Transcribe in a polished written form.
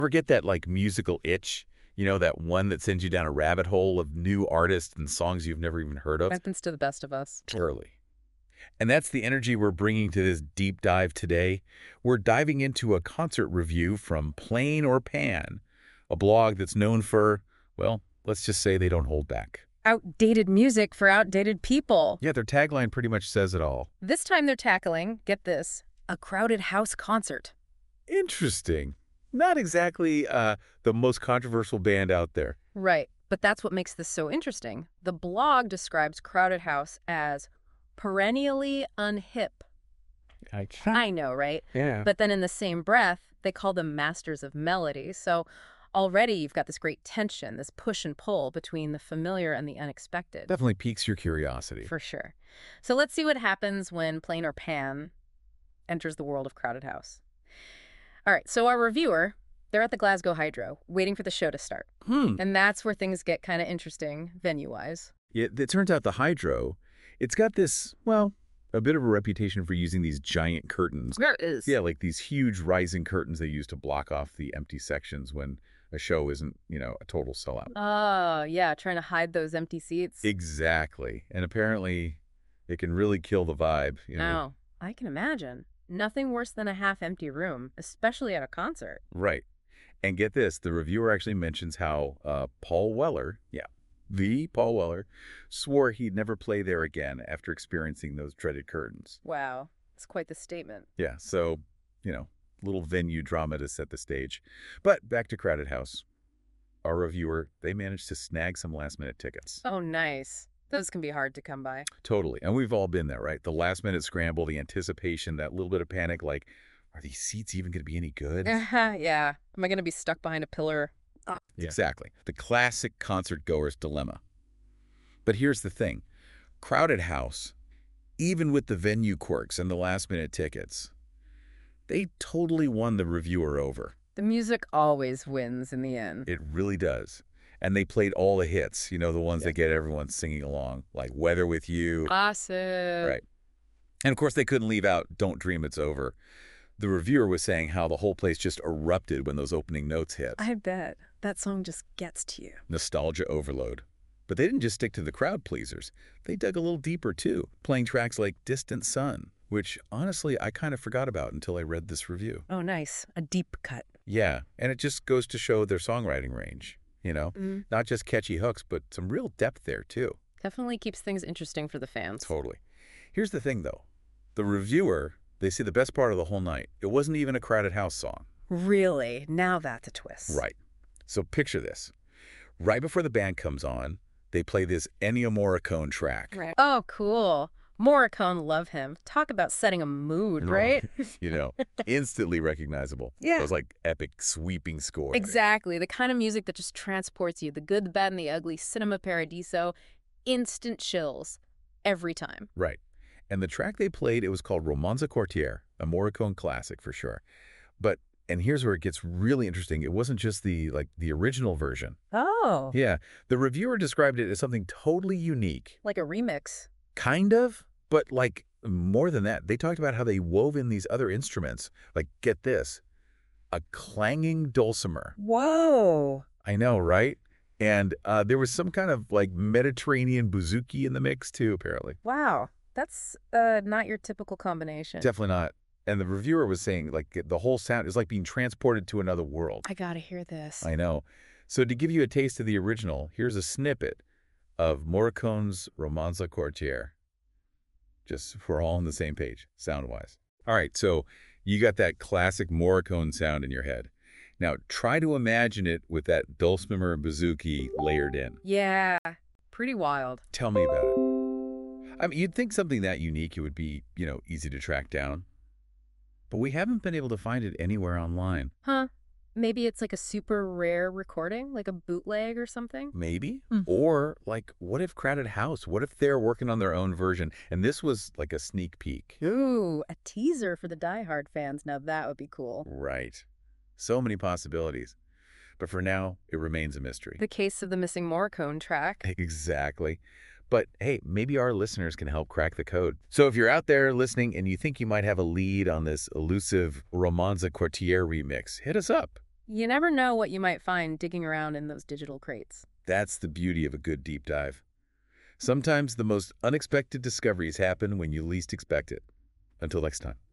Ever get that, like, musical itch? You know, that one that sends you down a rabbit hole of new artists and songs you've never even heard of? Happens to the best of us. Early. And that's the energy we're bringing to this deep dive today. We're diving into a concert review from Plain or Pan, a blog that's known for, well, let's just say they don't hold back. Outdated music for outdated people. Yeah, their tagline pretty much says it all. This time they're tackling, get this, a crowded house concert. Interesting. Not exactly the most controversial band out there. Right, but that's what makes this so interesting. The blog describes Crowded House as perennially unhip. I know, right? Yeah. But then in the same breath, they call them masters of melody. So already you've got this great tension, this push and pull between the familiar and the unexpected. Definitely piques your curiosity. For sure. So let's see what happens when Plain or Pan enters the world of Crowded House. All right, so our reviewer, they're at the Glasgow Hydro, waiting for the show to start. And that's where things get kind of interesting, venue-wise. Yeah, it turns out the Hydro, it's got this, well, a bit of a reputation for using these giant curtains. There it is. Yeah, like these huge rising curtains they use to block off the empty sections when a show isn't, a total sellout. Oh, yeah, trying to hide those empty seats. Exactly. And apparently it can really kill the vibe. Oh, I can imagine. Nothing worse than a half-empty room, especially at a concert. Right. And get this, the reviewer actually mentions how Paul Weller, the Paul Weller, swore he'd never play there again after experiencing those dreaded curtains. Wow, it's quite the statement. Yeah, so, little venue drama to set the stage. But back to Crowded House. Our reviewer, they managed to snag some last-minute tickets. Oh, nice. Those can be hard to come by. Totally. And we've all been there, right? The last-minute scramble, the anticipation, that little bit of panic, like, are these seats even going to be any good? Yeah. Am I going to be stuck behind a pillar? Yeah. Exactly. The classic concert-goer's dilemma. But here's the thing. Crowded House, even with the venue quirks and the last-minute tickets, they totally won the reviewer over. The music always wins in the end. It really does. And they played all the hits, the ones that get everyone singing along, like Weather With You. Classic. Right. And of course, they couldn't leave out Don't Dream It's Over. The reviewer was saying how the whole place just erupted when those opening notes hit. I bet. That song just gets to you. Nostalgia overload. But they didn't just stick to the crowd pleasers. They dug a little deeper, too, playing tracks like Distant Sun, which, honestly, I kind of forgot about until I read this review. Oh, nice. A deep cut. Yeah, and it just goes to show their songwriting range, Not just catchy hooks, but some real depth there, too. Definitely keeps things interesting for the fans. Totally. Here's the thing, though. The reviewer, they say the best part of the whole night, it wasn't even a Crowded House song. Really? Now that's a twist. Right. So picture this. Right before the band comes on, they play this Ennio Morricone track. Right. Oh, cool. Morricone, love him. Talk about setting a mood, right? Instantly recognizable. Yeah. Those like epic sweeping scores. Exactly. The kind of music that just transports you. The good, the bad, and the ugly. Cinema Paradiso. Instant chills. Every time. Right. And the track they played, it was called Romanza Quartiere, a Morricone classic for sure. And here's where it gets really interesting. It wasn't just the original version. Oh. Yeah. The reviewer described it as something totally unique. Like a remix. Kind of, but like more than that. They talked about how they wove in these other instruments. Like, get this, a clanging dulcimer. Whoa. I know, right? And there was some kind of like Mediterranean bouzouki in the mix too, apparently. Wow. That's not your typical combination. Definitely not. And the reviewer was saying, like, the whole sound is like being transported to another world. I gotta hear this. I know. So to give you a taste of the original, here's a snippet of Morricone's Romanza Quartiere. Just so we're all on the same page, sound-wise. All right, so you got that classic Morricone sound in your head. Now, try to imagine it with that dulcimer and bouzouki layered in. Yeah, pretty wild. Tell me about it. I mean, you'd think something that unique, it would be, easy to track down. But we haven't been able to find it anywhere online. Huh. Maybe it's like a super rare recording, like a bootleg or something? Maybe. Or, like, what if Crowded House? What if they're working on their own version? And this was like a sneak peek. Ooh, a teaser for the diehard fans. Now that would be cool. Right. So many possibilities. But for now, it remains a mystery. The case of the missing Morricone track. Exactly. But hey, maybe our listeners can help crack the code. So if you're out there listening and you think you might have a lead on this elusive Romanza Quartiere remix, hit us up. You never know what you might find digging around in those digital crates. That's the beauty of a good deep dive. Sometimes the most unexpected discoveries happen when you least expect it. Until next time.